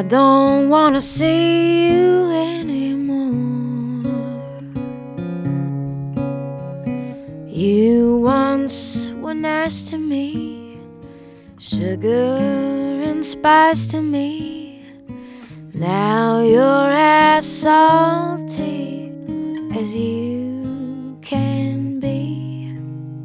don't wanna see you anymore. You once were nice to me, sugar and spice to me. Now you're as salty as you